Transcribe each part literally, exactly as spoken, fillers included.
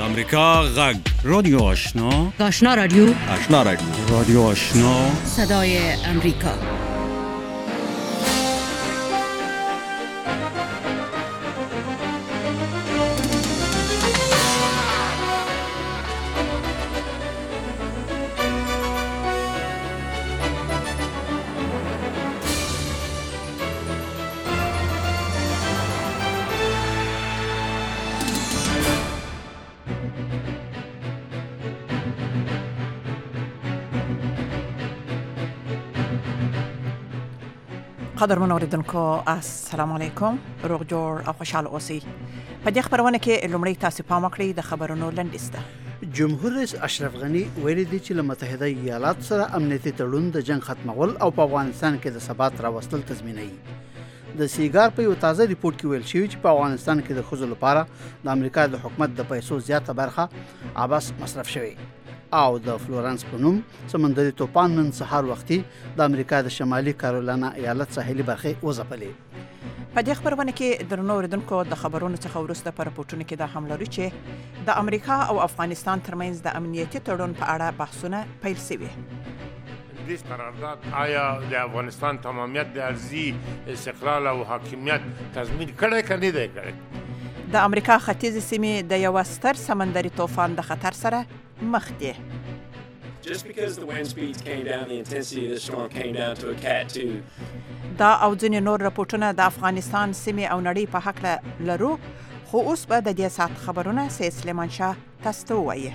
امریکا غږ رادیو آشنا آشنا رادیو آشنا رادیو رادیو آشنا صدای امریکا. قدرمن اوریدونکو السلام علیکم، روغ جوړ او خوشاله اوسئ. په دې خبرونه کې لومړی تاسو پام وکړئ د خبرونو لنډیز ده. جمهور رئیس اشرف غنی ویلي دی چې له متحده ایالاتو سره امنیتي تړون د جنگ ختمول او په افغانستان کې د ثبات راوستل تضمینوي. د سیګار په یو تازه ریپورت کې ویل شوی چې په افغانستان کې د ښځو لپاره د امریکا د حکومت د پیسو زیاته برخه عباس مصرف شوی او د فلورانس په نوم سمندري توپان نن سهار وختي د امریکا د شمالي کارولانا ایالت ساحلي برخه وځپلې. په دې خبرونه کې درنو اوریدونکو د خبرونو څخه وروسته په راپورټونو کې دا هم لرو چې د امریکا او افغانستان ترمنځ د امنیتي تړون په اړه بحثونه پیل شوي. دې قرارداد آیا د افغانستان تمامیت د ارضي استقلال او حاکمیت تضمین کړی که نه دی کړی؟ د امریکا ختیځې سیمې د یو ستر سمندري طوفان د خطر سره مخ دي. Just because the wind speeds came down, the intensity of the storm came down to a cat two. دا او ځینې نور راپورټونه د افغانستان سیمې او نړۍ په هکله لرو، خو اوس به د دې ساعت خبرونه سید سلیمان شاه تاسو ته ووایي.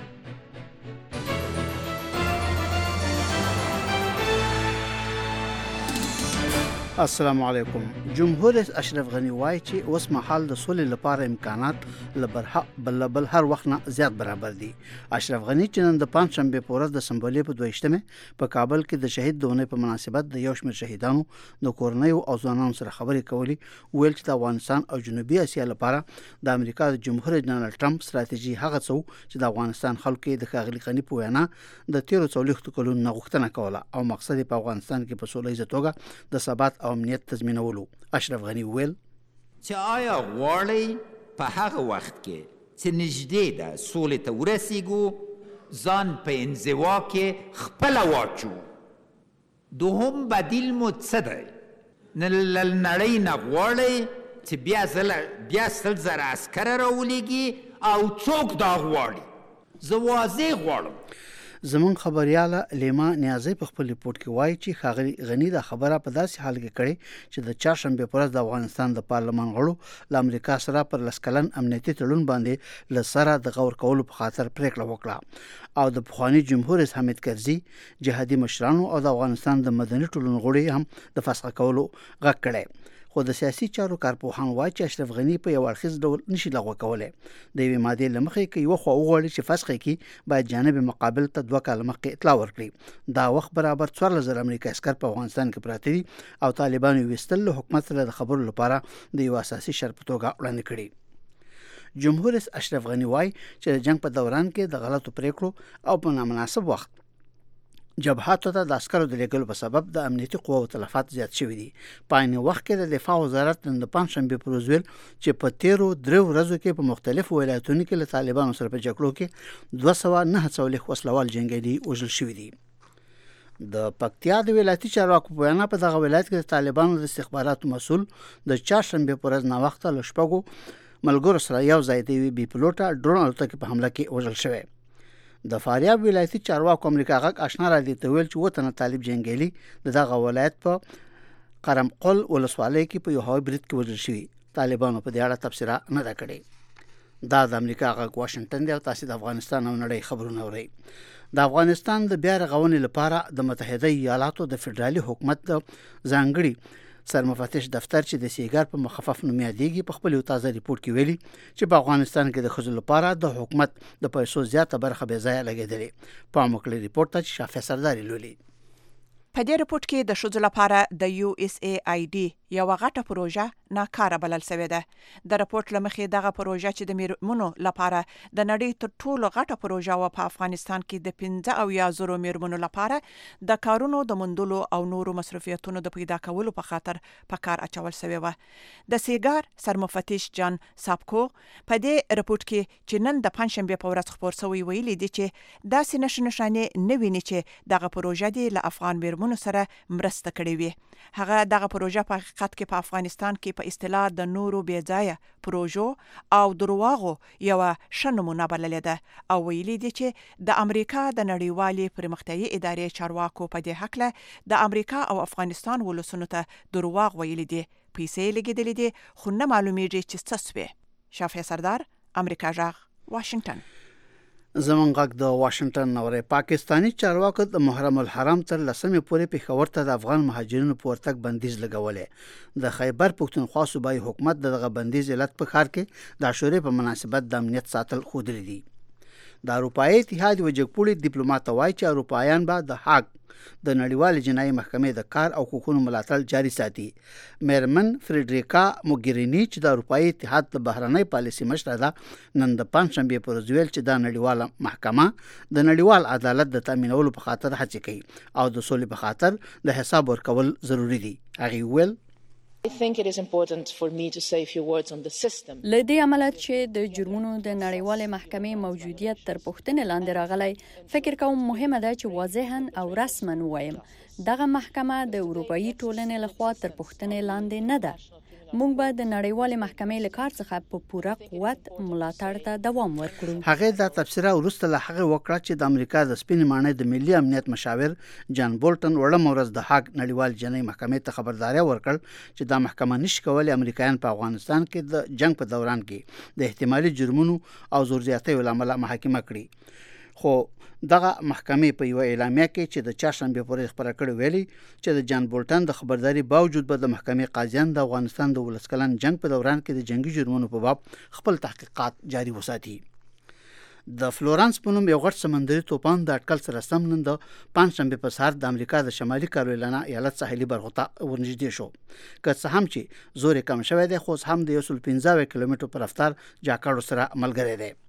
السلام علیکم. جمهور رئیس اشرف غنی وایي چې اوس مهال د سولې لپاره امکانات لبرها بل بل هر وخت نه زیات برابر دي. اشرف غنی چې نن د پنځ شنبه په ورځ د سمبولې په دویشتمه په کابل کې د شهید دونې په مناسبت د یو شمېر شهیدانو د کورنیو او ځوانانو سره خبرې کولې، ویل چې د افغانستان او جنوبي اسیا لپاره د امریکا د جمهور رئیس ډانلډ ټرمپ ستراتیژي هغه څه چې د افغانستان خلکو د ښاغلي غنی په وینا د تیرو څلوېښتو کلونو نه غوښتنه کوله او مقصد په افغانستان کې په سوله ییزه توګه د ثبات او امنیت تضمینولو. اشرف غنی ویل چې آیا غواړئ په هغه وخت کې چې نږدې ده سولې ته ورسیږو ځان په انزوا کې خپله واچو؟ دوهم بدیل مو څه دی؟ له نړۍ نه غواړئ چې بیا زله بیا سل زره عسکره راولېږي او څوک دا غواړي؟ زه واضح غواړم. زمون خبرياله لیما نیازی په خپل ریپورت کې وایي چې ښاغلي غنی دا خبره په داسې حال کې کړې چې د چهارشنبه پر ورځ د افغانستان د پارلمان غړو له امریکا سره پر لسکلن امنیتي تړون باندې له سره د غور کولو په خاطر پریکړه وکړه او د پخوانی جمهور رئیس حامد کرزي جهادي مشرانو او د افغانستان د مدني ټولنو غړي هم د فسخ کولو غږ کړی. خو د سیاسي چارو کارپوهان وایي چې اشرف غنی په یو اړخیز ډول نشي لغوه کولی. د یوې مادې له مخې که یوه خوا وغواړي چې فسخ کړي باید جانب مقابل ته دوه کاله مخکې اطلاع ورکړي. دا وخت برابر څوارلس زره امریکایي عسکر په افغانستان کې پراته دي او طالبانو یې ویستل له حکومت سره د خبرو لپاره د یو اساسي شرط په توګه وړاندې کړي. جمهور رئیس اشرف غنی وایي چې د جنگ په دوران کې د غلطو پریکړو او په نامناسب وخت جبهاتو ته د عسکرو د لېږلو په سبب د امنیتي قواو تلفات زیات شوي دي. په عین وخت کې د دفاع وزارت نن د پنځشنبې پر ورځ ویل چې په تیرو درې ورځو کې په مختلفو ولایتونو کې له طالبانو سره په جګړو کې دوه سوه نهه څلوېښت وسلوال جنګیالي وژل شوي دي. د پکتیا د ولایتي چارواکو په وینا په دغه ولایت کې د طالبانو د استخباراتو مسؤل د چهارشنبې پر ورځ ناوخته له شپږو ملګرو سره یو ځای د یوې بې پیلوټه ډرون الوتکې په حمله کې وژل شوی. د فاریاب ولایتي چارواکو امریکا غږ آشنا رادیو ته ویل چې اووه تنه طالب جنګیالي د دغه ولایت په قرمقل ولسوالۍ کې په یو هوایي برید کې وژل شوي. طالبانو په دې اړه تبصره نه ده کړې. دا د امریکا غږ واشنګټن دی او تاسو د افغانستان او نړۍ خبرونه اورئ. د افغانستان د بیا رغونې لپاره د متحده ایالاتو د فدرالي حکومت د ځانګړي سرمفتش دفتر چې د سیګار په مخفف نوم یادېږي په خپل یو تازه ریپورت کې ویلي چې په افغانستان کې د ښځو لپاره د حکومت د پیسو زیاته برخه بې ځایه لګېدلې. پام وکړئ ریپورت ته چې شافیه سرداري لولي. په دې رپورت کې د ښځو لپاره د یو اس ای آی ډي یوه غټه پروژه ناکاره بلل شوې ده. د رپورت له مخې دغه پروژه چې د میرمنو لپاره د نړۍ تر ټولو غټه پروژه وه په افغانستان کې د پنځه اویا زرو میرمنو لپاره د کارونو د موندلو او نورو مصروفیتونو د پیدا کولو په خاطر په کار اچول شوې وه. د سیګار سرمفتش جان سابکو په دې رپورت کې چې نن د پنجشنبې په ورځ خپور شوی ویلي دي چې داسې نښې نښانې نه ویني چې دغه پروژه دې له افغان میرمنو سره مرسته کړې وي. هغه دغه پروژه په حقیقت کې په افغانستان کې په اصطلاح د نورو بې ځایه پروژو او درواغو یوه ښه نمونه بللې ده او ویلي دي چې د امریکا د نړیوالې پرمختیایي ادارې چارواکو په دې هکله د امریکا او افغانستان ولسونو ته درواغ ویلي دي، پیسې لګېدلې دي، خو نه معلومیږي چې څه سوې. شافعي سردار، امریکا غږ، واشنگټن. زمونږ غږ د واشنگټن نورې. پاکستانی چارواکو د محرم الحرام تر لسمې پورې پېښور ته د افغان مهاجرینو په ورتګ بندیز لګولې. د خیبر پښتونخوا صوبایي حکومت دغه بندیز علت په ښار کې د عاشورې په مناسبت د امنیت ساتل ښودلي دي. د اروپایي اتحاد یو جګپوړي ډیپلوماټ وایي چې اروپایان به د هاګ د نړیوالې جنایي محکمې د کار او حقوقو ملاتړ جاري ساتي. میرمن فریډریکا موګرینی چې د اروپایي اتحاد د بهرنۍ پالیسي مشره ده، نن د پنجشنبې پر ورځ ویل چې دا نړیواله محکمه د نړیوال عدالت د تامینولو په خاطر هڅې کوي او د سولې په خاطر د حساب ورکول ضروری دي. هغه ویل I think it is important for me to say a few words on the system. لدې عملیات چې د جرمونو د نړیوالې محکمې موجودیت تر پوښتنې لاندې راغلی، فکر کوم مهمه ده چې واضحاً او رسماً ووایم دغه محکمه د اروپایي ټولنې لخوا تر پوښتنې لاندې نه ده. موږ به د نړیوالې محکمې له کار څخه په پوره قوت ملاتړ ته دوام ورکړو. هغه دا تبصره وروسته له هغه وکړه چې د امریکا د سپین ماڼۍ د ملي امنیت مشاور جان بولټن وړم ورځ د هاګ نړیوال جنایي محکمې ته خبرداري ورکړ چې دا محکمه نشي کولای امریکایان په افغانستان کې د جنگ په دوران کې د احتمالي جرمونو او زور زیاتیو لامل محاکمه کړي. خو دغه محکمې په یو اعلامیه کې چې د چهارشنبې پورې خبره کړې ویلي چې د جان بولټن د خبرداري باوجود به د محکمې قاضیان د افغانستان د ولس کلن جنگ په دوران کې د جنگي جرمونو په باب خپل تحقیقات جاري وساتي. د فلورانس په نوم یو غټ سمندري طوفان د اټکل سره سم نن د پنجشنبې په سهار د امریکا د شمالي کارولینا ایالت ساحلي برخو ته ورنږدې شو. که څه هم چې زور کم شوی دی، خو هم د یو سل پنځه کیلومترو په رفتار جاکاړو سره ملګری دی.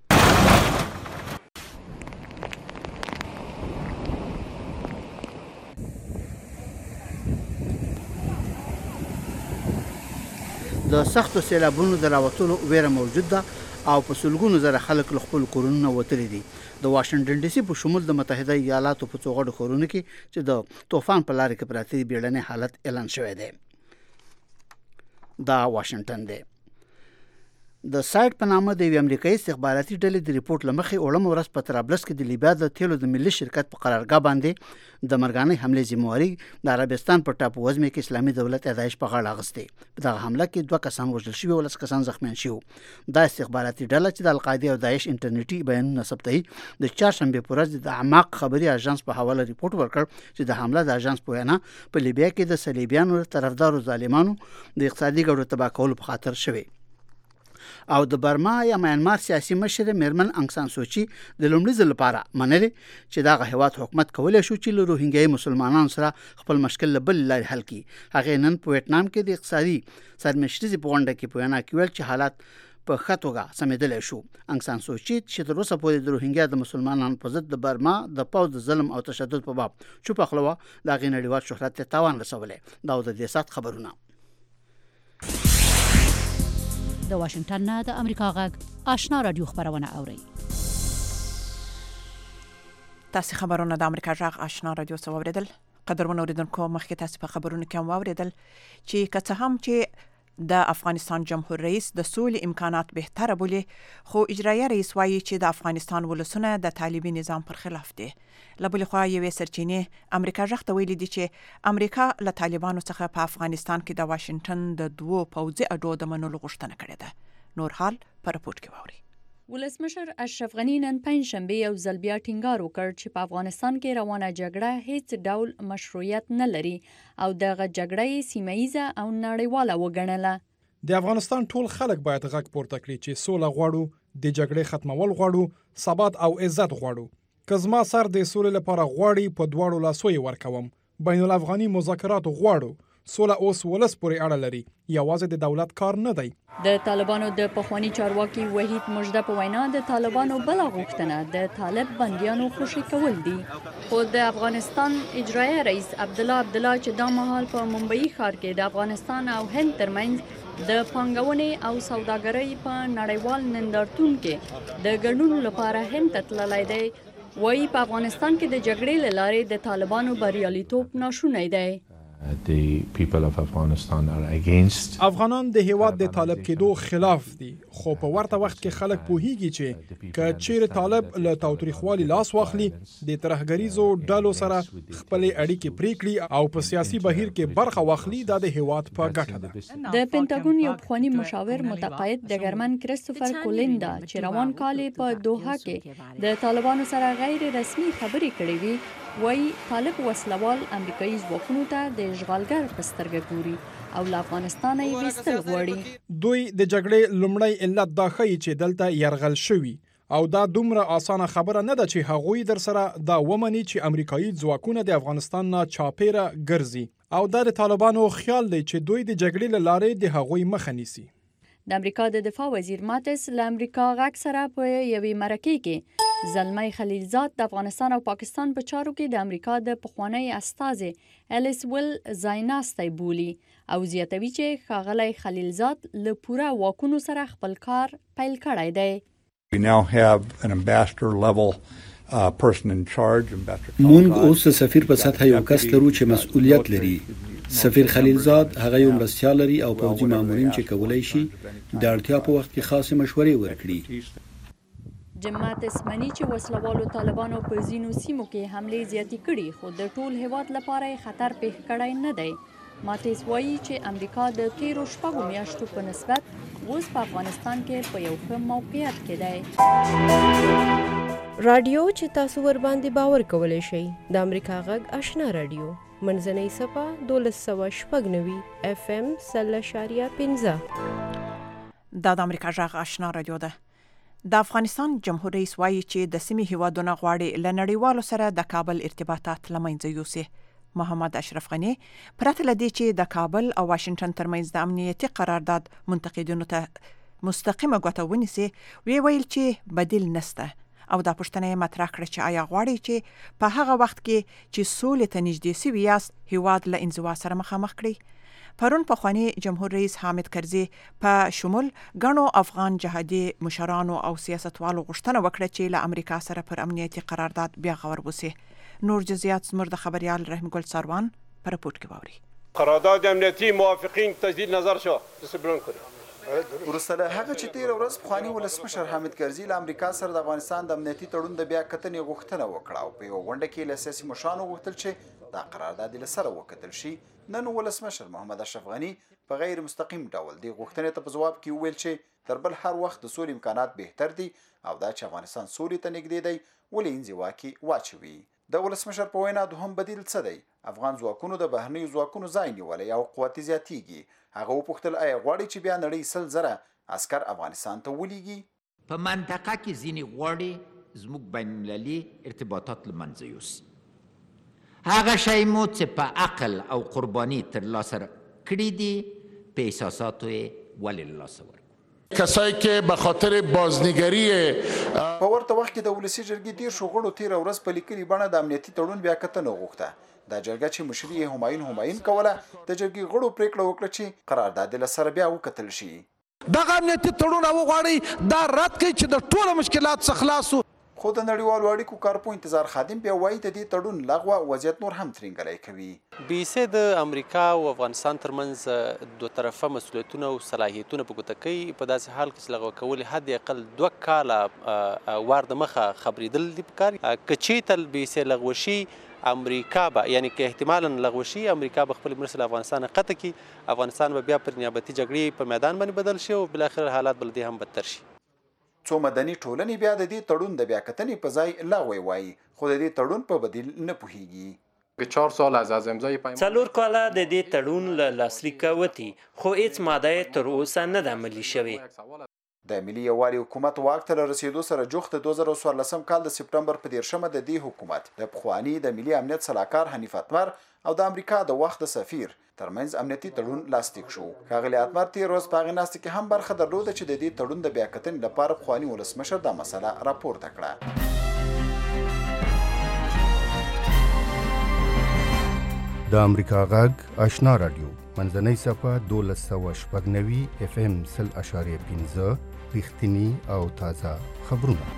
د سختو سیلابونو د راوتلو ویره موجود ده او په سلګونو زره خلک له خپل کورونو وتلي دي. د واشنگټن ډي سي په شمول د متحده ایالاتو په څو غټو ښارونو کې چې د طوفان په لارې کې پراته دي بیړنی حالت اعلان شوی دی. دا واشنگټن دی. د سایټ په نامه د یو امریکایي استخباراتي ډلې د ریپورت لمخې اوړم ورځ په طرابلس کې د لیبیا د تیلو د ملي شرکت په قرارګاه باندې د مرګانۍ حملې ذمہواري د عربستان په ټاپو وزمې کې اسلامي دولت ادایش په غاړه اغوستې. په دغه حمله کې دوه کسان وژل شوي او لس کسان زخمیان شوي. دا استخباراتي ډله چې د القاعده او داعش انټرنیټي بیانونه ثبتوي، د چهارشنبې په ورځ د اعماق خبري اژانس په حواله ریپورت ورکړ چې د حمله د اژانس په وینا په لیبیا کې د صلیبیانو طرفدارو ظالمانو د اقتصادي ګټو تباه کولو په خاطر شوی. او د برما یا میانمار سیاسي مشر میرمن انګ سان سوچي د لومړي ځل لپاره منلي چې دغه هیواد حکومت کولای شو چې له روهینګیا مسلمانانو سره خپل مشکل له بل لارې حل کړي. هغه نن په ویتنام کې د اقتصادي سرمشري په غونډه کې په وینا کې ویل چې حالات په خطوګه سمېدل شو. انګ سان سوچي چې تر اوسه پورې د روهینګیا د مسلمانانو په ضد د برما د پوځ د ظلم او تشدد په باب چوپ خلوه د غي نړیوال شهرت ته تاوان رسولې. دا د دې سات خبرونه. د واشنگټن نه د امریکا غږ آشنا رادیو خبرونه اوري. تاسو خبرونه د امریکا غږ آشنا رادیو څخه اوریدل. قدرمن اوریدونکو، مخکې تاسو په خبرونو کې هم اوریدل چې که څه هم چې د افغانستان جمهور رئیس د سولې امکانات بهتره بولي، خو اجرایي رئیس وایي چې د افغانستان ولسونه د طالبي نظام پر خلاف دي. له بلې خوا یوې سرچینې امریکا غږ ته ویلي دي چې امریکا له طالبانو څخه په افغانستان کې د واشنگټن د دوو پوځي اډو د منلو غوښتنه کړې ده. نور حال په رپورت کې واوري. ولسمشر اشرف غني نن پنجشنبه یو ځل بیا ټینګار وکړ چې په افغانستان کې روانه جګړه هیڅ ډول مشروعیت نه لري او دغه جګړه سیمه ییزه او نړیواله وګڼله. د افغانستان ټول خلک باید غږ پورته کړي چې سوله غواړو، د جګړې ختمول غواړو، ثبات او عزت غواړو. که زما سر د سولې لپاره غواړي، په دواړو لاسو یې ورکوم. بین الافغاني مذاکراتو غواړو. سوله اوس ولس پورې اړه لري، یوازې د دولت کار نه دی. د طالبانو د پخوانی چارواکي وحید مجده په وینا د طالبانو بل غوښتنه د طالب بندیانو خوشي کول دي. خو د افغانستان اجرایي رئیس عبدالله عبدالله چې دا مهال په ممبئی ښار کې د افغانستان او هند ترمنځ د پانګونې او سوداګرۍ په نړیوال نندارتون کې د ګډون لپاره هند ته تللی دی، وایي په افغانستان کې د جګړې له لارې د طالبانو بریالیتوب ناشونی دی. The people of Afghanistan are against. افغانان د هیواد د طالب کېدو خلاف دي، خو په ورته وخت کې خلک پوهیږي چې که چیرې طالب له تاوتریخوالي لاس واخلي، د ترهګریزو ډلو سره خپلې اړیکې پرې کړي او په سیاسي بهیر کې برخه واخلي، دا د هیواد په ګټه ده. د پینټاګون یو پخوانی مشاور متقاعد ډګرمن کریستوفر کولیندا چې روان کال په دوحه کې د طالبانو سره غیر رسمي خبرې کړې وي، وایي طالب وسلوال امریکایي ځواکونو ته د اشغالګر په سترګه ګوري او له افغانستانه یې ویستل غواړي. دوی د جګړې لومړی علت دا ښیي چې دلته یرغل شوي، او دا دومره اسانه خبره نه ده چې هغوی در سره دا ومني چې امریکایي ځواکونه د افغانستان نه چاپیره ګرځي، او دا د طالبانو خیال دی چې دوی د جګړې له لارې د هغوی مخه نیسي. د امریکا د دفاع وزیر ماتس له امریکا غږ سره په یوې مرکې کې زلمی خلیلزاد د افغانستان او پاکستان په چارو کې د امریکا د پخوانی استازي الیس ویل زایناستی بولی او زیاتوي چې ښاغلی خلیلزاد له پوره واکونو سره خپل کار پیل کړی دی. We now have an ambassador level uh, person in charge. مونږ اوس سفیر په سطح یو کس لرو چې مسؤلیت لري. سفیر خلیلزاد هغه یو مرستیال لري او پوځي مامورین چې کولای شي د اړتیا په وخت کې خاصه مشورې ورکړي. جیم ماتس مني چې وسلوالو طالبانو په ځینو سیمو کې حملې زیاتې کړي، خو د ټول هیواد لپاره خطر پیښ کړی نه دی. ماتس وایي چې امریکا د تیرو شپږو میاشتو په نسبت اوس په افغانستان کې په یو ښه موقعیت کې دی. رادیو چې تاسو ور باندې باور کولی شئ د امریکا غږ آشنا رادیو منځنۍ صفه دولس سوه شپږ نوي اف ام سل اشاریه پنځه. دا د امریکا غږ آشنا رادیو ده. د افغانستان جمهور رئیس وایي چې د سیمې هیوادونه غواړي له نړیوالو سره د کابل ارتباطات له منځه یوسي. محمد اشرف غنی پرته له دې چې د کابل او واشنگټن ترمنځ د امنیتي قرارداد منتقدینو ته مستقیمه ګوته ونیسي، وی ویل چې بدیل نسته، او دا پوښتنه یې مطرح کړه چې آیا غواړي چې په هغه وخت کې چې سولې ته نږدې سوي یاست هیواد له انزوا سره مخامخ کړي. پرون پخوانی جمهور رئیس حامد کرزي په شمول غنو افغان جهادي مشرانو او سیاستوالو غوښتنه وکړه چې له امریکا سره پر امنیتي قرارداد بیا غور وسی. نور جزئیات زموږ د خبريال رحیم ګل ساروان پر رپورت کې باوري. قرارداد امنیتي موافقین تجدید نظر شو تسبرون کړ. ورسره هغه چې تیر ورځ پخوانی ولسمشر حامد کرزي له امریکا سره د افغانستان د امنیتي تړون د بیا کتنې غوښتنه وکړه او په یو غونډه کې له سیاسي مشرانو غوښتل چې دا قرارداد له سره وکتل شي. نن ولسمشر محمد اشرف غنی په غیر مستقیم ډول د غوښتنې ته په جواب کې ویل چې تر بل هر وخت د سولې امکانات بهتر دي او دا چې افغانستان سولې ته نږدې دی ولې انزوا کې واچوي. د ولسمشر په وینا دوهم بدیل څه دی؟ افغان ځواکونو د بهرنیو ځواکونو ځای نیولی او قوت زیاتیږي. هغه وپوښتل آیا غواړي چې بیا نړۍ سل زره عسکر افغانستان ته ولیږي؟ په منطقه کې ځینې غواړي زموږ بین المللي ارتباطات له منځه یوسي. هغه شی مو چې په عقل او قرباني ترلاسه کړي دي په احساساتو یې ولې له لاسه ورکړو. کسایی که به خاطر بازنگری په ورته وخت کې د ولسي جرګې دېرشو شغړو تیره ورځ په لیکلي بڼه د امنیتي تړون بیا کتنه وغوښته. دا جرګه چې مشري یې همایون همایون کوله د جرګې غړو پرېکړه وکړه چې قرارداد له سره بیا وکتل شي. دغه امنیتي تړون وغواړي دا رد کړي چې د ټولو مشکلات څخه خلاص. خو د نړیوالو اړیکو کارپو انتظار خادم بیا وایي د دې تړون لغوه وضعیت نور هم ترنګلی کوي. بیسه د امریکا او افغانستان ترمنځ دوه طرفه مسؤلیتونه او صلاحیتونه په ګوته کوي په داسې حال کې چې لغوه کول حد اقل دوه کاله وار د مخه خبرېدل دي پکار. که چېرته بیسه لغوه شي امریکا به یعنی که احتمالا لغوه شي امریکا به خپل مرستې له افغانستان قطع کړي، افغانستان به بیا پر نیابتي جګړې په میدان باندې بدل شي او بالاخره حالات بل دې هم بدتر شي. څو مدني ټولنې بیا د دې تړون د بیا کتنې په ځای لغوه وایي، خو د دې تړون په بدیل نه پوهیږي. چهار سال از از امضای پیمان څلور کاله د دې تړون له لاسلیکه وتی خو هیڅ ماده تر اوسه نه ده عملي شوې. د ملي یووالي حکومت واک ته رسیدو سره جوخت د دوه زره څوارلسم کال د سپټمبر په دیرشمه د دې حکومت د پخوانی د ملي امنیت صلاحکار حنیف اتمر او د امریکا د وخت سفیر ترمنځ امنیتي تړون لاسلیک شو. ښاغلي اتمر تیر ورځ په هغې ناستې کې هم برخه درلوده چې د دې تړون د بیاکتنې لپاره پخواني ولسمشر دا مسله راپورته کړه. د امریکا غږ آشنا رادیو منځنۍ صفحه دولس سوه شپږ نوي اف ام سل اشاریه پنځه رښتیني او تازه خبرونه.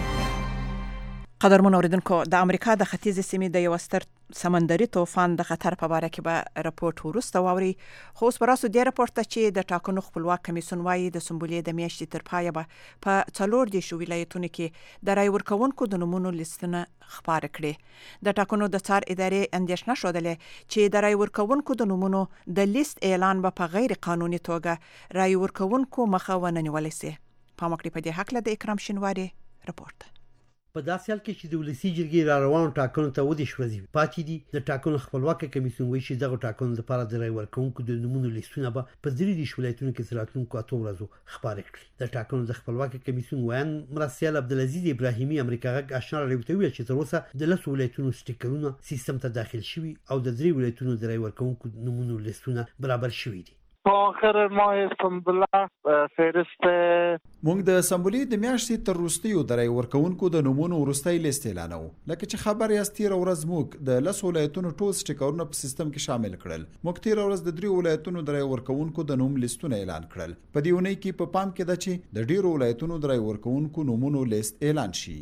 قدرمن اوریدونکو د امریکا د ختیځې سیمې د یو ستر سمندري طوفان د خطر په اړه کې به راپورټ وروسته واوري. خو اوس براسو د راپورټ ته چې د ټاکنو خپلواک کمیسیون وايي د سمبولې د میاشتې تر پایه به په څلور دیرشو ولایتونو کې د رای ورکوونکو د نومونو لیستونه خپاره کړي. د ټاکنو د څار ادارې اندېښنه ښودلې چې د رای ورکوونکو د نومونو د لیست اعلان به په غیر قانوني توګه رای ورکوونکو مخه ونه نیولی سي. پام وکړئ په دې هکله د اکرام شینواري راپورټ. په داسې حال کې چې د ولسي جرګې را روانو ټاکنو ته ودې ورځې پاتې دي، د ټاکنو خپلواکه کمیسیون وایي چې دغه ټاکنو لپاره د رای ورکوونکو د نومونو لیستونه به په درې دېرش ولایتونو کې تر راتلونکو اتو ورځو خپاره کړي. د ټاکنو د خپلواکه کمیسیون ویان مرستیال عبدالعزیز ابراهیمي امریکا غږ آشنا راډیو ته وویل چې تر اوسه د لسو ولایتونو سټیکرونه سیستم ته داخل شوي او د درې ولایتونو د رای ورکوونکو نومونو لیستونه برابر شوي دي. په آخر ماه سمبوله فهرست موږ د سمبولې د میاشتې تر وروستیو د رای ورکوونکو د نومونو وروستی لیست اعلانوو. لکه چې خبر یاست تېره ورځ موږ د لسو ولایتونو ټول سټیکرونه په سیستم کې شامل کړل. موږ تېره ورځ د درې ولایتونو د رای ورکوونکو د نوم لیستونه اعلان کړل. په دې اونۍ کې په پام کې ده چې د ډېرو ولایتونو د رای ورکوونکو نومونو لیست اعلان شي.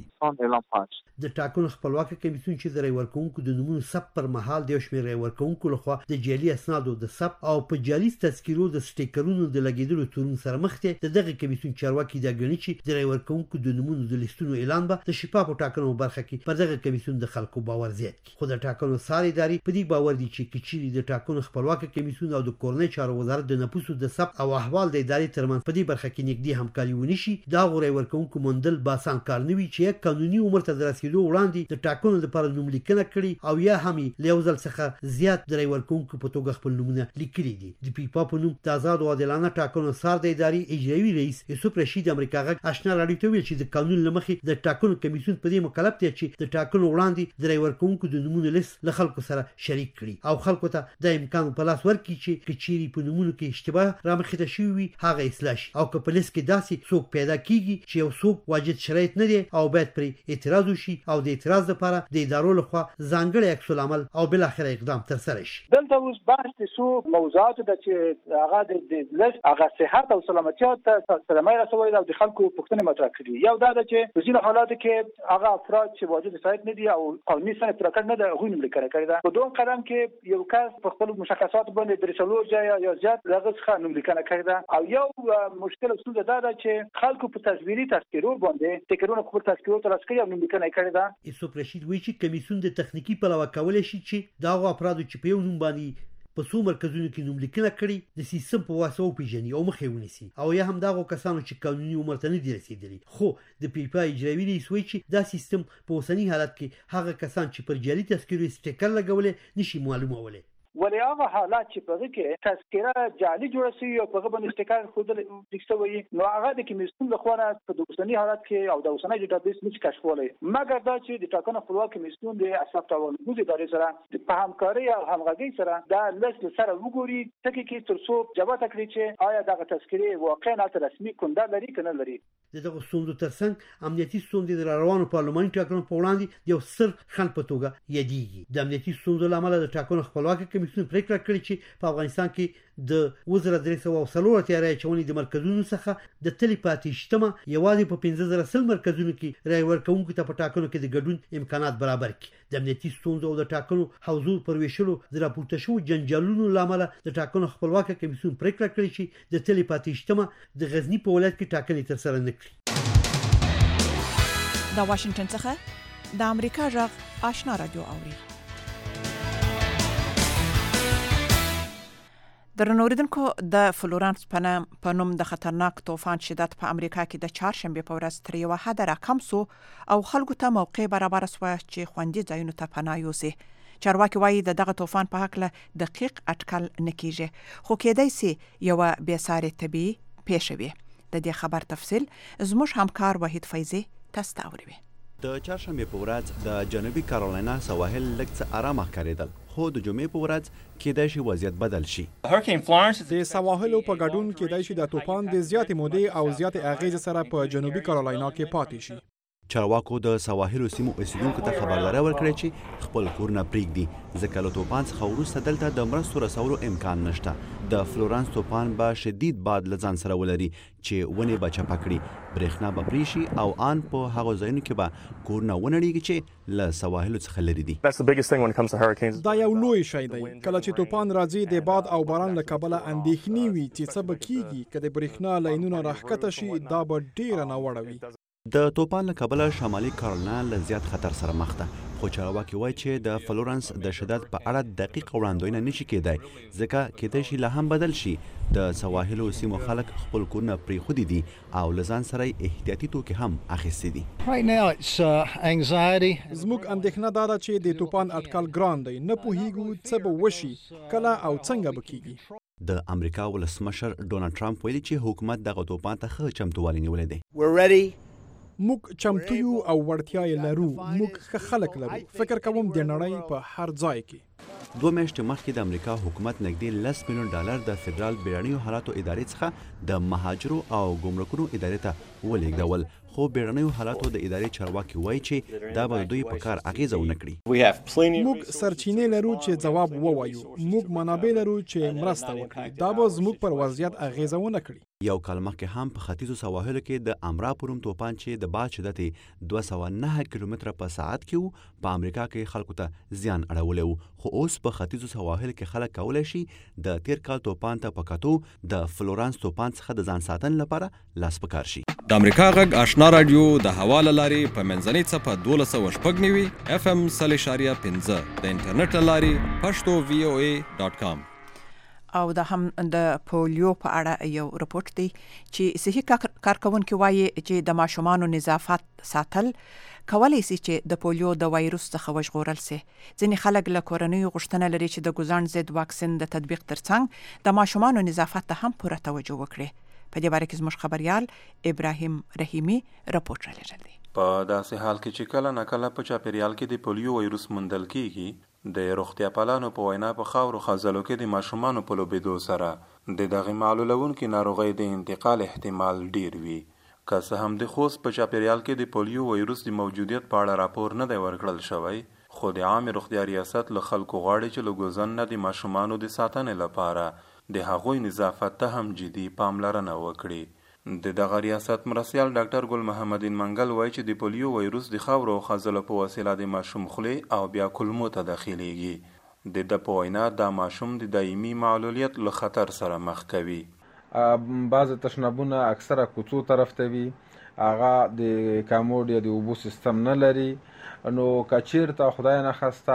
د ټاکنو خپلواکه کمیسیون چې د رای ورکوونکو د نومونو ثبت پر مهال د یو شمېر رای ورکوونکو لخوا د جعلي اسنادو د ثبت او په جعلي تذکیرو د سټیکرونو د لګیدلو تورن سره مخ دي، د دغه کمیسیون چارواکي دا ګڼي چې د رای ورکوونکو د نومونو د لیستونو اعلان به د شفافو ټاکنو برخه کې پر دغه کمیسیون د خلکو باور زیات کړي. خو د ټاکنو څار ادارې په دې باور دي چې کچېرې د ټاکنو خپلواکه کمیسیون او د کورنۍ چارو وزارت د نفوسو د ثبت او احوال د ادارې ترمنځ په دې برخه کې نږدې همکاري ونشي، دا رای ورکوونکو موندل به اسان کار نه وي چې یک قانوني عمر ته د رسیدو وړاندې د ټاکنو لپاره نوم لیکنه کړي او یا هم له یو ځل څخه زیات د رای ورکوونکو په توګه خپل نومونه لیکلي دي. د پیپا په نوم د آزاد او عادلانه ټاکنو څار د ادارې اجرایي رئیس یوسف رشید امریکا غږ آشنا راډیو ته ویل چې د قانون له مخې د ټاکنو کمیسیون په دې مکلف دی چې د ټاکنو وړاندې د رای ورکوونکو د نومونو لیست له خلکو سره شریک کړي او خلکو ته د امکان په لاس ورکړي چې کچېرې په نومونو کې اشتباه رامخته شوی وي هغه اصلاح شي او که په لیست کې داسې څوک پیدا کیږي چې یو څوک واجد شرایط نه دي او باید پرې اعتراض وشي او د اعتراض لپاره د ادارو لخوا ځانګړی عکس العمل او بل اخر اقدام تر سره شي. دلته اوس بحث څو موضوعات د چې هغه د لیست هغه صحت او سلامتیا ته سلامي رسوي او د خلکو پوښتنه مطرح کړي. یو دا چې په ځینو حالاتو کې هغه افراد چې واجد شرایط نه دي او قانوني سند پوره کړ نه ده هغوی نوم لیکنه کړی ده. په دوم قدم کې یو کس په خپل مشخصات باندې درې څلور ځایه یا زیات دغه څخه نوم لیکنه کړی ده او یو مشکل اصول دا ده چې خلکو په تصویري تذکیرو باندې تکرارونه خپل تذکیرو ته راسکړي او نوم لیکنه کړی ده. یوسف رشید وایي چې کمیسیون د تخنیکی پلوه کولای شي چې دا هغه افراد چې په یو نوم باندې په څو مرکزونو کې نوم لیکنه کړي د سیستم په واسطه وپېژني او مخې ونیسي او یا هم دغه کسانو چې قانوني عمر ته نه دي رسیدلي. خو د پیپا اجرایي رئیس وایي چې دا سیستم په اوسني حالت کې هغه کسان چې پر جعلي تذکیرو سټیکر لګولې نشي معلومولی. ولې هغه حالات چې په هغه کې تذکره جعلي جوړه شوې او په هغه باندې سټیکر ښودل شوی نو هغه د کمیسیون لخوا په د اوسني حالت کې او د اوسني ډیټابیس نشي کشفولی، مګر دا چې د ټاکنو خپلواک کمیسیون د اساسي ټولنیزو ادارې سره په همکارۍ او همغږۍ سره دا لیست سره وګوري ټکي کې تر څو جواب کړي چې آیا دغه تذکره واقعا رسمي کنده لري کنه لري. دغه ستونزو ترڅنګ امنیتي ستونزې د روانو پارلماني ټاکنو په وړاندې یو ستر خنډ په توګه یادېږي. د امنیتي ستونزو له امله د ټاکنو خپلواک کمیسیون پریکړه کړې چې په افغانستان کې د وزر درې سوه څلور اتیا رای چونې د مرکزونو څخه د تلې پاتې شتمه یوازې په پنځه زره سل مرکزونو کې رای ورکوونکو ته په ټاکنو کې د ګډون امکانات برابر کړي. د امنیتي ستونزو او د ټاکنو حوزو پر ویشلو د راپورته شوو جنجالونو له امله د ټاکنو خپلواکه کمیسیون پریکړه کړې چې د تلې پاتې شتمه د غزني په ولایت کې ټاکنې تر سره نه کړي. د واشنگټن څخه د امریکا غږ آشنا رادیو اوري. درنوریدونکو د فلورانس په نوم د خطرناک طوفان شدت په امریکا کې د چهارشنبه په ورځ تر یوه حده راکم سو او خلکو ته موقع برابر شوه چې خوندي ځایونو ته پناه یوسي. چارواکي وایي د دغه طوفان په هکله دقیق اټکل نه کیږي، خو کېدای سي یوه بېسارې طبیعي پیښه وي. د دې خبر تفصیل زموږ همکار وحید فیضی تاسو ته وروي. د چهارشنبه په ورځ د جنوبي کارولینا سواحل لږ څه آرام ښکارېدل، خو د جمعې په ورځ کېدای شي وضعیت بدل شي. د سواحلو په ګډون کېدای شي د طوفان د زیاتې مودې او زیاتې اغیزې سره په جنوبي کارولینا کې پاتې شي. چارواکو د سواحلو سیمو اوسیدونکو ته خبرداری ورکړې چې خپل کورونه پرېږدي، ځکه له طوفان څخه وروسته دلته د مرستو رسولو امکان نشته. د فلورانس طوفان به شدید باد له ځان سره ولري چې ونې به چپه کړي، برېښنا به پرې شي او ان په هغو ځایونو کې به کورونه ونړېږي چې له سواحلو څخه لرې دي. دا یو لوی شی دی. کله چې طوفان راځي د باد او باران له کبله اندېښنې وي چې څه به کېږي که د برېښنا لاینونه راښکته شي، دا به ډېره ناوړه وي. د طوفان له کبله شمالي کارولینا له زیات خطر سره مخ ده، خو چارواکي وایي چې د فلورانس د شدت په اړه دقیق وړاندوینه نشي کېدای، ځکه کېدای شي لا هم بدل شي. د سواحلو سیمو خلک خپل کورونه پرېښودي دي او له ځان سره یې احتیاطي توکي هم اخیستي دي. زموږ اندېښنه دا ده چې د طوفان اټکل ګران دی، نه پوهېږو څه به وشي، کله او څنګه به کېږي. د امریکا ولسمشر ډونالډ ټرمپ ویلي چې حکومت دغه طوفان ته ښه چمتووالی نیولی دی. موږ چمتو یو او وړتیا یې لرو، موږ ښه خلک لرو. فکر کوم د نړۍ په هر ځای کې. دوه میاشتې مخکې د امریکا حکومت نږدې لس میلیون ډالر د فدرال بیړنیو حالاتو ادارې څخه د مهاجرو او ګمرکونو ادارې ته ولېږدول، خو بیړنیو حالاتو د ادارې چارواکي وایي چې دا به دوی په کار اغیزه ونه کړي. موږ سرچینې لرو چې ځواب ووایو، موږ منابع لرو چې مرسته وکړي، دا به زموږ پر وضعیت اغیزه ونه کړي. یو کال مخکې هم په ختیځو سواحلو کې د امرا پروم طوفان چې د باد شدت دوه سوه نهه کیلومتره په ساعت کې و، په امریکا کې خلکو ته زیان اړولی و، خو اوس په ختیځو سواحلو کې خلک کولی شي د تیر کال طوفان ته په کتو د فلورانس طوفان څخه د ځان ساتنې لپاره لاس په کار شي. د امریکا غږ آشنا رادیو د هوا له لارې په منځنۍ څپه دولس سوه شپږ نوي اف ام سل اشاریه پنځه، د انټرنیټ له لارې پښتو وی او ای ډاټ کام. او د هم د پولیو په اړه یو رپورت دی چې صحي کارکونکو وایي چې د ماشومانو نظافت ساتل کولای شي چې د پولیو د وایروس څخه وژغورل شي. ځینې خلک له کورنۍ غوښتنه لري چې د ګوزان ضد واکسین د تطبیق ترڅنګ د ماشومانو نظافت ته هم پوره توجه وکړي. په دې باره کې زموږ خبريال ابراهیم رحیمی رپورت را لېږلی. په داسې حال کې چې کله ناکله په چاپیریال کې د پولیو وایروس موندل کیږي، د روغتیا پالانو په وینا په خاورو خزلو کې د ماشومانو په لوبېدو سره د دغه معلولونکي ناروغۍ د انتقال احتمال ډیر وي. که څه هم د خوست په چاپیریال کې د پولیو وایروس د موجودیت په اړه راپور نه دی ورکړل شوی، خو د عامې روغتیا ریاست له خلکو غواړي چې له ګوزن نه د ماشومانو د ساتنې لپاره د هغوی نظافت ته هم جدي پاملرنه وکړي. د دغه ریاست مرستیال ډاکټر ګل محمد منګل وایي چې د پولیو وایروس د خاورو او خزلو په وسیله د ماشوم خولې او بیا کولمو ته داخليږي. د د په وینا دا ماشوم د دایمي معلولیت له خطر سره مخ کوي. بعض تشنابونه اکثره کوڅو طرف ته وي، هغه د کاموډ یا د اوبو سیستم نه لري، نو کچیرته خدای نه خسته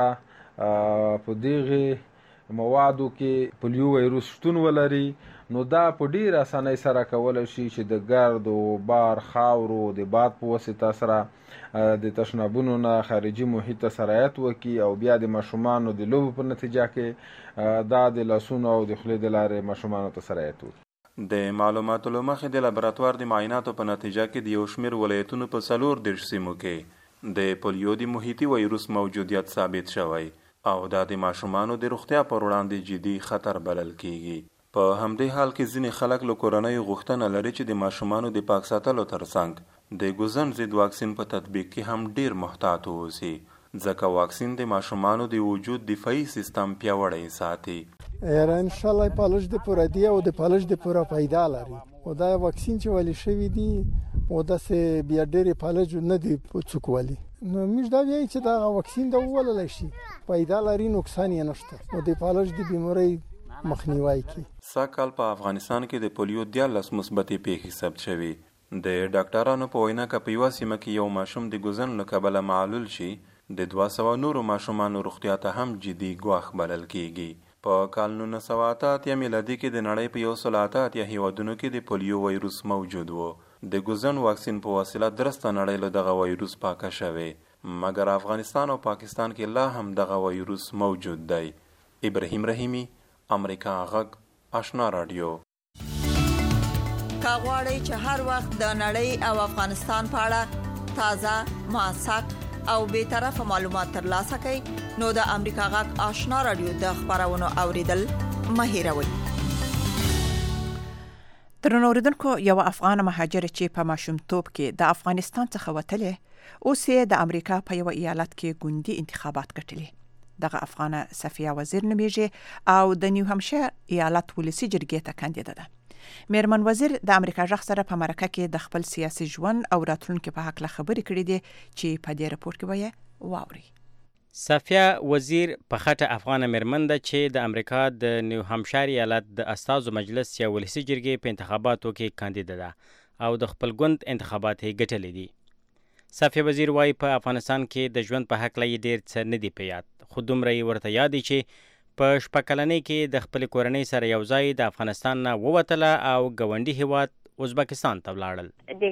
په دغه موادو کې پولیو وایروس شتون ولري، نو دا په ډیر اسانۍ سره کولای شي چې د ګرد او بار خاورو د باد په واسطه سره د تشنابونو نه خارجي محیط ته سرایت وکړي او بیا د ماشومانو د لوبو په نتیجه کې دا د لاسونو او د خولې د لارې ماشومانو ته سرایت وکړي. د معلوماتو له مخې د لابراتوار د معایناتو په نتیجه کې د یو شمېر ولایتونو په څلور دېرش سیمو کې د پولیو د محیطي وایروس موجودیت ثابت شوی او دا د ماشومانو د روغتیا پر وړاندې جدي خطر بلل کیږي. په همدې حال کې ځینې خلک له کورنۍ غوښتنه لري چې د ماشومانو د پاک ساتلو ترڅنګ د ګوزن ضد واکسین په تطبیق کې هم ډیر محتاط اوسي، ځکه واکسین د ماشومانو د وجود دفاعي سیستم پیاوړی ساتي. یاره ان شاء الله پالش د پوره دی او د پالش د پوره پیدا لري، او دا واکسین چې ولی شوی دی او د سه بیا ډېر پالج نه دی څوک ولی، نو موږ دا وایي چې دا واکسین د ولل شي پیدا لري، نقصان یې نشته او د پالج د بیماری مخنیوي کوي. ساکال په افغانستان کې د پولیو دیارلس مثبتې پیښې ثبت شوي. د ډاکټرانو په وینا که په یوه سیمه کې یو ماشوم د ګوزن له کبله معلول شي، د دوه سوه نورو ماشومانو روغتیا ته هم جدي ګواښ بلل کیږي. په کال نولس سوه اته اتیا میلادي کې د نړۍ په یو سل اته اتیا هیوادونو کې د پولیو وایروس موجود و. د ګوزن واکسین په وسیله درسته نړۍ له دغه وایروس پاکه شوې، مګر افغانستان او پاکستان کې لا هم دغه وایروس موجود دی. ابراهیم رحیمی، امریکا غږ، آشنا رادیو. کاغوري چې هر وخت د نړۍ او افغانستان په اړه تازه، موثق او به طرفه معلومات ترلاسه کړئ نو د امریکا غږ آشنا رادیو د خبرونو اوریدل مه هیروئ. ترنو اوریدونکو یو افغان مهاجر چې په ماشومتوب کې د افغانستان څخه وتلی اوس یې د امریکا په یو ایالت کې ګوندي انتخابات ګټلي. دغه افغانه صفیه وزیر نومیږي او د نیو همشایر ایالت ولسی جرګې ته کاندیده ده. میرمن وزیر د امریکا غږ سره په مرکه کې د خپل سیاسي ژوند او راتلونکي په حق له خبرې کړې دي چې په دې رپورت کې وایي واوري. صفیه وزیر په خټه افغانه میرمن ده چې د امریکا د نیو همشایر ایالت د استازو مجلس یا ولسی جرګې په انتخاباتو کې کاندیده ده او د خپل ګوند انتخابات یې ګټلي دي. صفیه وزیر وایي په افغانستان کې د ژوند په حق له ډېر څه نه دی په یاد، خو دومره یې ورته یاد دی چې په شپږ کلنۍ کې د خپلې کورنۍ سره یو ځای د افغانستان نه ووتله او ګاونډي هیواد ازبکستان ته ولاړل.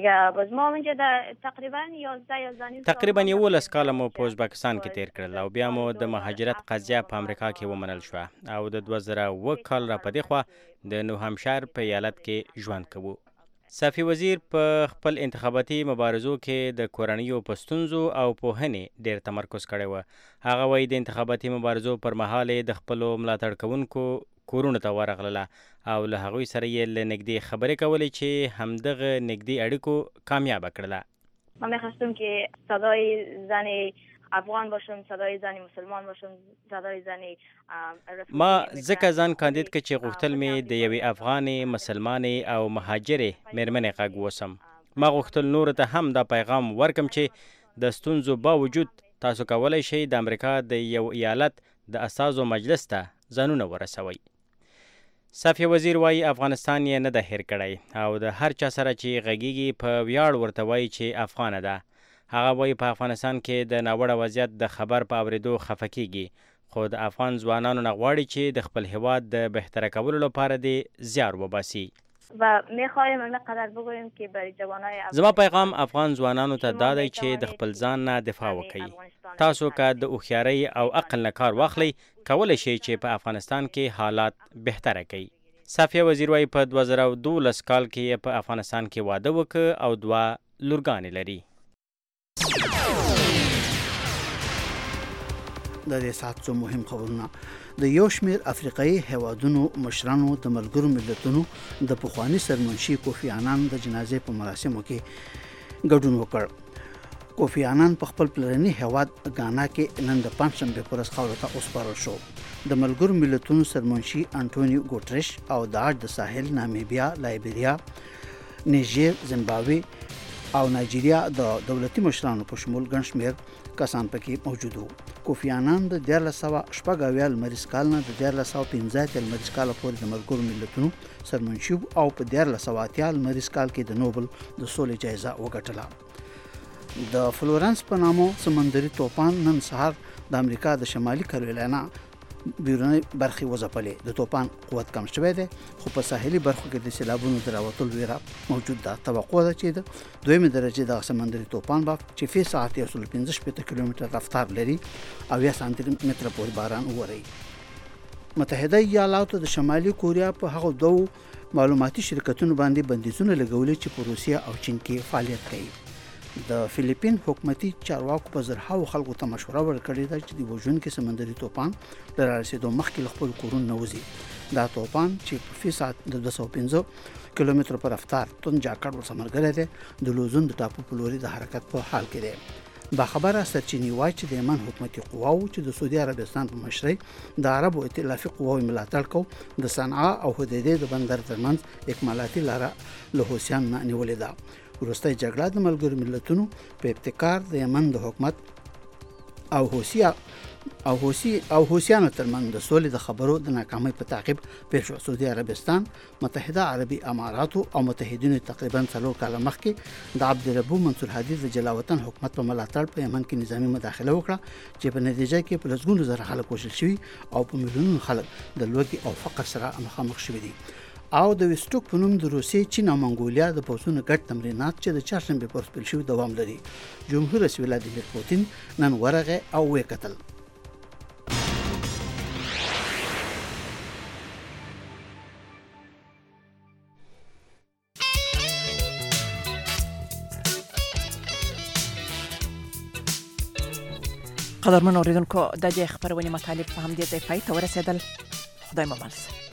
تقریبا یولس کاله مو په ازبکستان کې تیر کړل او بیا مو د مهاجرت قضیه په امریکا کې ومنل شوه او د دوه زره اووه کال را په دې خوا د نیو همشایر په ایالت کې ژوند کوو. صفی وزیر په خپل انتخاباتي مبارزو کې د کورنیو په ستونزو او پوهنې ډېر تمرکز کړی و. هغه وایي د انتخاباتي مبارزو پر مهال د خپلو ملاتړ کوونکو کورونو ته ورغله او له هغوی سره یې له نږدې خبرې کولې چې همدغه نږدې اړیکو کامیابه کړله. من می‌خواستم که صدای زن افغان باشم، صدای زن مسلمان باشم، صدای زن ما ځکه ځان کاندید که چې غوښتل مې د یوې افغانې، مسلمانې او مهاجرې میرمنې غږ وسم. ما غوښتل نورو ته هم دا پیغام ورکم چې د ستونزو باوجود تاسو کولی شئ د امریکا د یو ایالت د استازو مجلس ته ځانونه ورسوئ. صفیه وزیر وایي افغانستان یې نه ده هیر کړی او د هر چا سره چې غږیږي په ویاړ ورته وایي چې افغانه ده. هغه وایي په افغانستان کې د ناوړه وضعیت د خبر په اورېدو خفه کیږي، خو د افغان ځوانانو نه غواړي چې د خپل هیواد د بهتره کولو لپاره دې زیار وباسي. و میخوایم اینقدر بگوییم که برای جوانای زما پیغام افغان ځوانانو ته دا دی چې د خپل ځان نه دفاع وکړي. تاسو که د هوښیارۍ او عقل نه کار واخلئ کولی شئ چې په افغانستان کې حالات بهتره کړئ. صفیه وزیر وایي په دوه زره دولس کال کې په افغانستان کې واده وکړ او دوه لورګانې لري. د دې ساعت څو مهم خبرونه. د یو شمېر افریقایي هیوادونو مشرانو د ملګرو ملتونو د پخواني سرمنشي کوفی عنان د جنازې په مراسمو کې ګډون وکړ. کوفی عنان په خپل پلرني هیواد غانا کې نن د پنځشنبې په ورځ خاورو ته وسپارل شو. د ملګرو ملتونو سرمنشي انټونیو ګوټرش او د عاج د ساحل، نامیبیا، لایبریا، نیجر، زیمبابوې او نایجیریا د دولتي مشرانو په شمول ګڼ شمېر کسان پکې موجود وو. کوفی عنان د دیارلس سوه شپږ اویا لمریز کال نه د دیارلس سوه پنځه اتیا لمریز کاله پورې د ملګرو ملتونو سرمنشي او په دیارلس سوه اتیا لمریز کال کې د نوبل د سولې جایزه وګټله. د فلورنس په نامو سمندري توپان نن سهار د امریکا د شمالي کارولینا بیرونی برخې وځپلې. د توپان قوت کم شوی دی خو په ساحلي برخو کې د سیلابونو د راوتلو ویره موجود ده. توقع ده چې د دویمې درجې د سمندري توپان به چې فی ساعت یو سل پنځه شپېته کیلومتر رفتار لري او یا سانتي متره پورې باران ووري. متحده ایالاتو د شمالي کوریا په هغو دوو معلوماتي شرکتونو باندې بندیزونه لګولي چې په روسیه او چین کې فعالیت کوي. د فلیپین حکومتي چارواکو په زرهاو خلکو ته مشوره ورکړې ده چې د وژونکي سمندري توپان له رارسېدو مخکې له خپلو کورونو نه وځي. دا توپان چې په فی ساعت د دوه سوه پنځه کیلومترو په رفتار توند جاکړ ورسره ملګری دی د لوزون د ټاپو په لوري د حرکت په حال کې دی. باخبره سرچینې وایي چې د یمن حکومتي قواو چې د سعودي عربستان په مشرۍ د عربو ائتلافي قواوو ملاتړ کو د صنعا او حدیدې د بندر ترمنځ اکمالاتي لاره له حوثیانو نه نیولې ده. وروستۍ جګړه د ملګرو ملتونو په ابتکار د یمن د حکومت او حوثیه او حوثي او حوثیانو ترمنځ د سولې د خبرو د ناکامۍ په تعقیب پیښ شو. سعودي عربستان، متحده عربي اماراتو او متحدینو تقریبا څلور کاله مخکې د عبدالربو منصور هادي د جلاوطن حکومت په ملاتړ په یمن کې نظامی مداخله وکړه چې په نتیجه کې په لسګونو زره خلک وژل شوي او په میلیونونو خلک د لوږې او فقر سره مخامخ شوي دي. او د ویسټوک په نوم د روسیې، چین او منګولیا د پوځونو ګډ تمرینات چې د چهارشنبې پر ورځ پیل شوي دوام لري. جمهور رئیس ولادیمیر پوتین نن ورغی او ویې کتل. قدرمن اوریدونکو د دې خبرونه مطالب په همدې ځای پای ته ورسېدل. خدای مو مل.